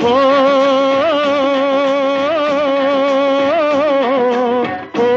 हो, हो,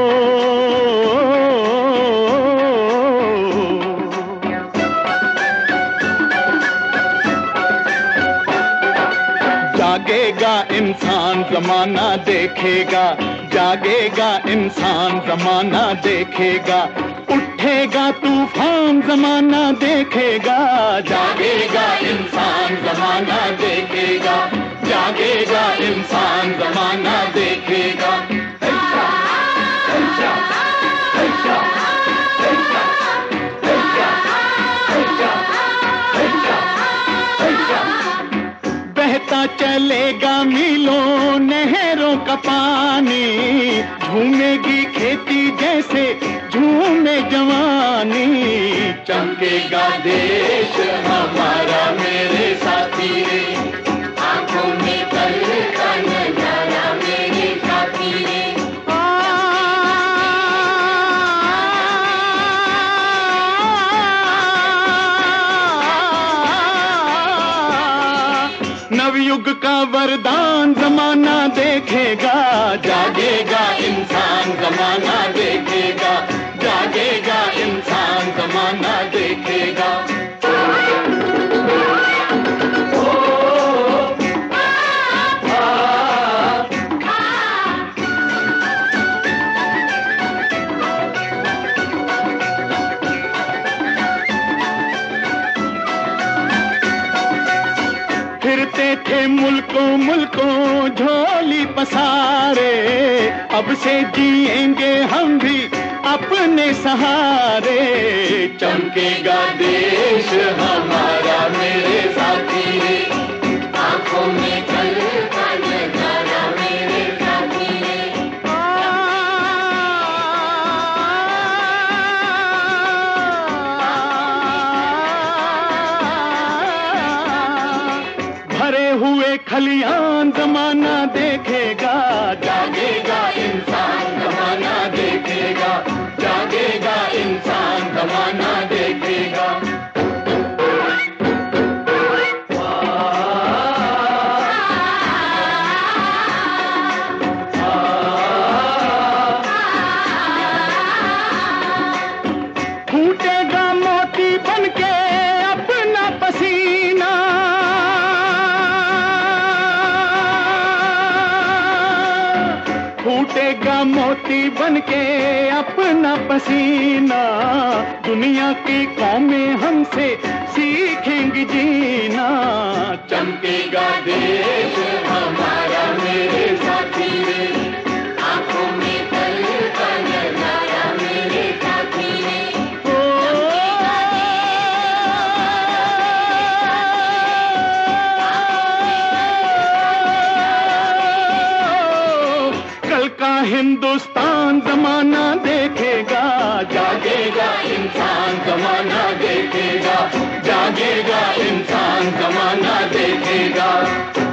जागेगा इंसान जमाना देखेगा, जागेगा इंसान जमाना देखेगा, उठेगा तूफान जमाना देखेगा, जागेगा इंसान जमाना देखेगा, जागेगा इंसान जमाना देखेगा। ऐसा, ऐसा, ऐसा, ऐसा, ऐसा, ऐसा, ऐसा, ऐसा। बहता चलेगा मीलों नहरों का पानी, झूमेगी खेती जैसे झूमे जवानी, चमकेगा देश हमारा मेरे साथी रे, आंखों में कल का नजारा मेरे साथी रे। नवयुग का वरदान जमाना देखेगा, जागेगा इंसान जमाना देखेगा, जागेगा इंसान जमाना देखेगा। फिरते थे मुल्कों मुल्कों झोली पसारे, अब से जिएंगे हम भी अपने सहारे, चमकेगा देश हमारा मेरे साथी रे, आंखों में कल का नजारा मेरे साथी रे। भरे हुए खलियान जमाना देखेगा, जागेगा इंसान जमाना देखेगा, जागेगा इंसान जमाना देखेगा। फूटेगा मोती बनके अपना पसीना, फूटेगा मोती बनके अपना पसीना, दुनिया की कौमें हमसे सीखेंगी जीना, चमकेगा देश हमारा मेरे साथी रे, आंखों में कल का नजारा मेरे साथी रे। कल का हिंदुस्तान जमाना देखेगा, जागेगा इंसान जमाना देखेगा, जागेगा इंसान जमाना देखेगा।